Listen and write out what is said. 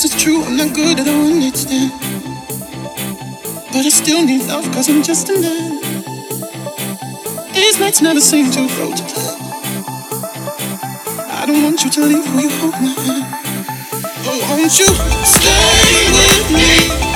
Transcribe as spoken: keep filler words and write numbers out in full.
Cause it's true, I'm not good at one night stand. But I still need love cause I'm just a man. These nights never seem to go to plan. I don't want you to leave, will you hold my hand? Oh, won't you stay with me?